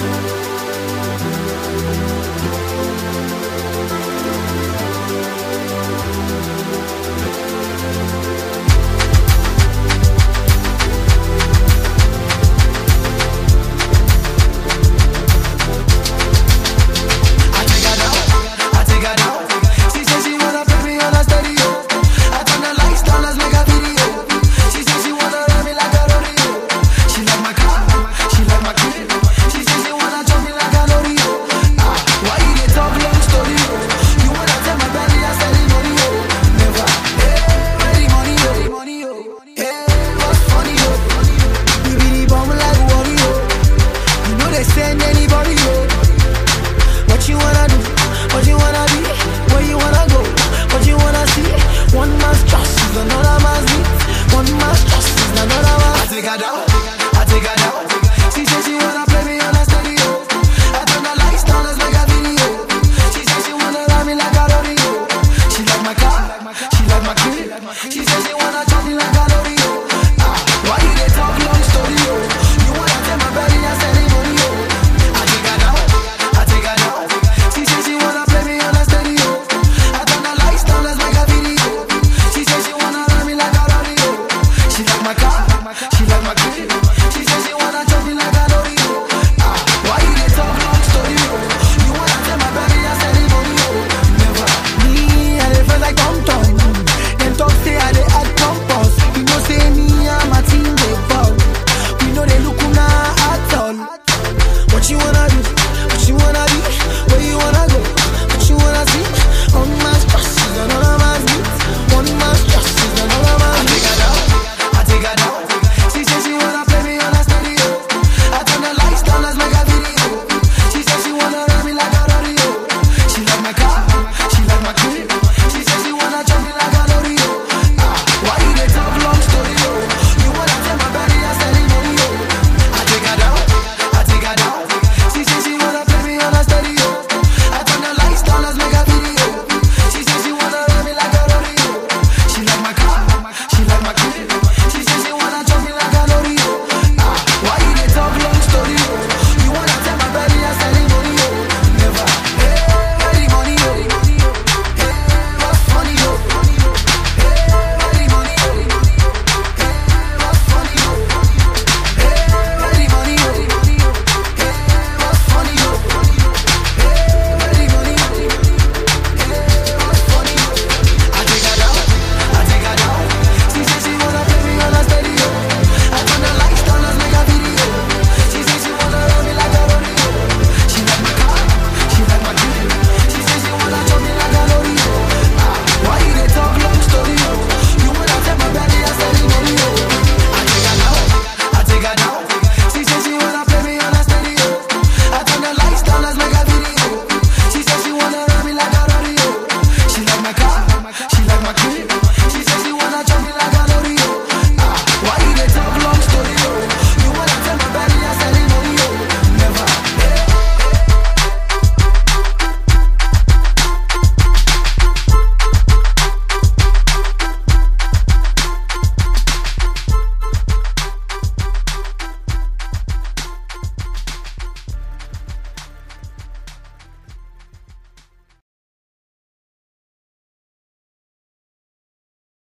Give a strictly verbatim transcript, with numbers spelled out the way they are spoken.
Send anybody yo. What you wanna do? What you wanna be? Where you wanna go? What you wanna see? One man's trust is another man's need. One man's trust is another man's. I take her down, I take her down. She said she wanna play me on a stereo. I turn the lights down, let's make a video. She said she wanna ride me like a rodeo. She like my car, she like my crib. She said she wanna chop me like a rodeo. Ah, why you they talk long story yo? You wanna take my belly and send it money yo? What you wanna